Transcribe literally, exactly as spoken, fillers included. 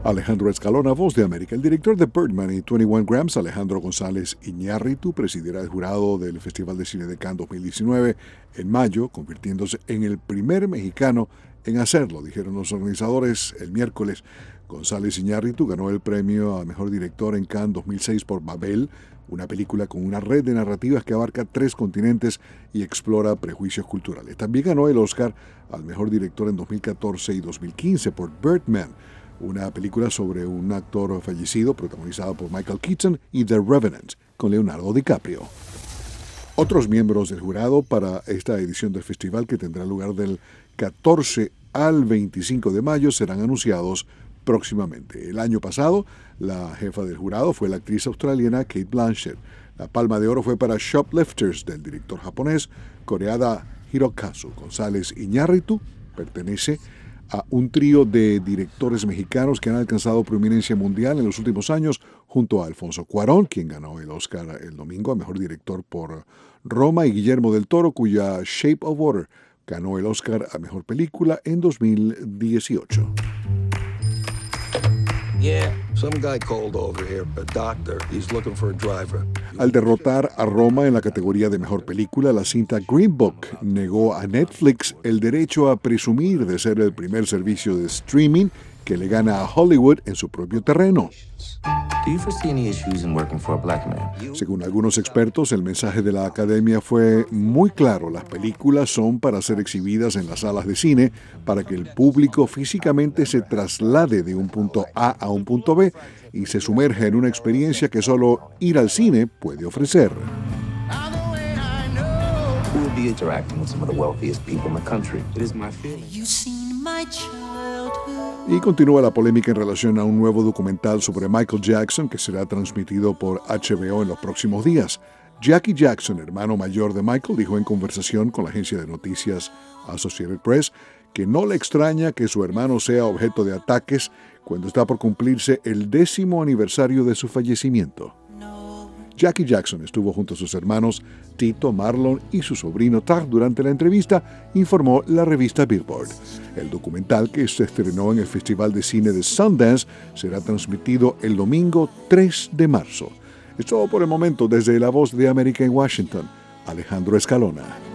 Alejandro Escalona, Voz de América. El director de Birdman y veintiuno Grams, Alejandro González Iñárritu, presidirá el jurado del Festival de Cine de Cannes dos mil diecinueve en mayo, convirtiéndose en el primer mexicano en hacerlo, dijeron los organizadores el miércoles. González Iñárritu ganó el premio a Mejor Director en Cannes dos mil seis por Babel, una película con una red de narrativas que abarca tres continentes y explora prejuicios culturales. También ganó el Oscar al Mejor Director en dos mil catorce y dos mil quince por Birdman, una película sobre un actor fallecido protagonizado por Michael Keaton, y The Revenant, con Leonardo DiCaprio. Otros miembros del jurado para esta edición del festival, que tendrá lugar del catorce al veinticinco de mayo, serán anunciados próximamente. El año pasado, la jefa del jurado fue la actriz australiana Cate Blanchett. La Palma de Oro fue para Shoplifters, del director japonés Koreeda Hirokazu. González Iñárritu pertenece a un trío de directores mexicanos que han alcanzado prominencia mundial en los últimos años, junto a Alfonso Cuarón, quien ganó el Oscar el domingo a Mejor Director por Roma, y Guillermo del Toro, cuya Shape of Water ganó el Oscar a Mejor Película en dos mil dieciocho. Yeah, some guy called over here, a doctor. He's looking for a driver. Al derrotar a Roma en la categoría de Mejor Película, la cinta Green Book negó a Netflix el derecho a presumir de ser el primer servicio de streaming que le gana a Hollywood en su propio terreno. Do you foresee any issues in working for a black man? Según algunos expertos, el mensaje de la academia fue muy claro. Las películas son para ser exhibidas en las salas de cine, para que el público físicamente se traslade de un punto A a un punto B y se sumerja en una experiencia que solo ir al cine puede ofrecer. Who will be interacting with some of the wealthiest people in the country? It is my feeling. Y continúa la polémica en relación a un nuevo documental sobre Michael Jackson que será transmitido por H B O en los próximos días. Jackie Jackson, hermano mayor de Michael, dijo en conversación con la agencia de noticias Associated Press que no le extraña que su hermano sea objeto de ataques cuando está por cumplirse el décimo aniversario de su fallecimiento. Jackie Jackson estuvo junto a sus hermanos Tito, Marlon y su sobrino Tag durante la entrevista, informó la revista Billboard. El documental, que se estrenó en el Festival de Cine de Sundance, será transmitido el domingo tres de marzo. Es todo por el momento. Desde La Voz de América en Washington, Alejandro Escalona.